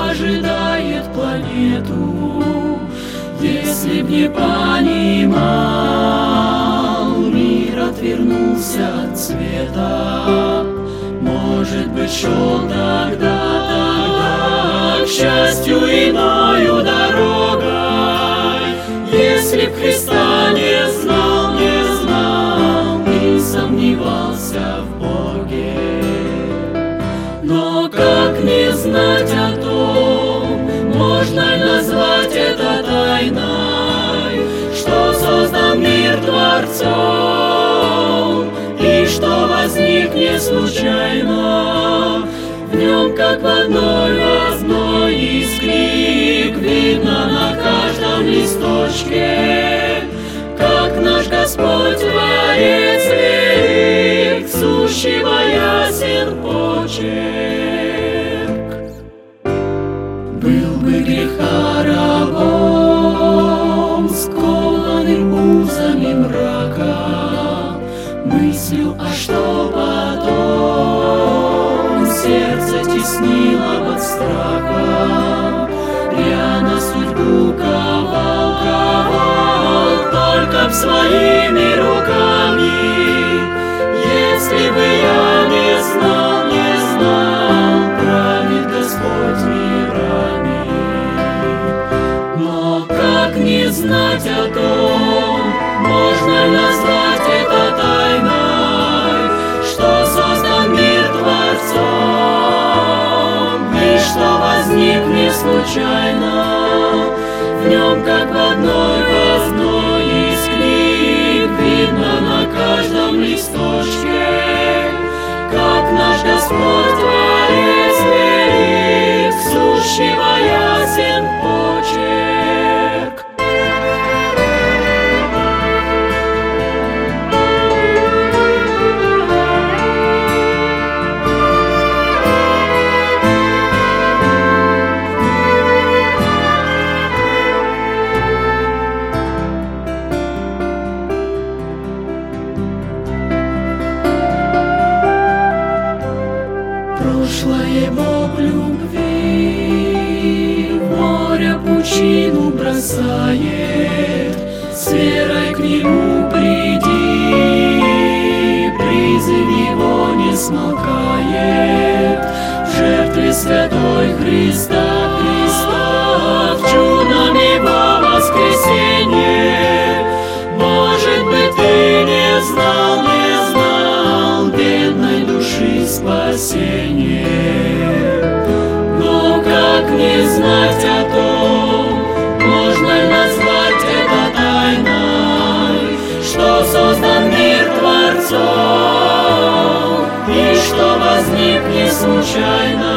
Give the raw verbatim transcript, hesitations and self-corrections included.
ожидает планету. Если б не понимал, мир отвернулся от света. Может быть, шел тогда, тогда к счастью иною дорогой. Если б Христа не знал, не знал и сомневался в Боге. Но как не знать о том, можно ли назвать это тайной, что создан мир Творцом, и что возник не случайно. В нем, как в одной, в одной из книг, видно на каждом листочке, как наш Господь Творец велик, сущего ясен почерк. Был бы греха рабом, скованным узами мрака, мыслью, а что потом, сердце теснило под страхом. Я на судьбу ковал, ковал только б своими руками. Если бы я не знал, не знал, правит Господь мирами. Но как не знать о том, можно ли назвать это тайной, что создан мир Творцом, и что возник не случайно. В нем, как в одной, в одной из книг, видно на каждом листочке, как наш Господь Творец велик, сущего ясен почерк. Прошлое Бог любви в море пучину бросает, с верой к Нему приди, призыв Его не смолкает. В жертве святой Христа, Христа, в чудном Его воскресенье. Может быть, ты не знал, не знал бедной души спасение. Но как не знать о том, можно ли назвать это тайной, что создан мир Творцом, и что возник не случайно.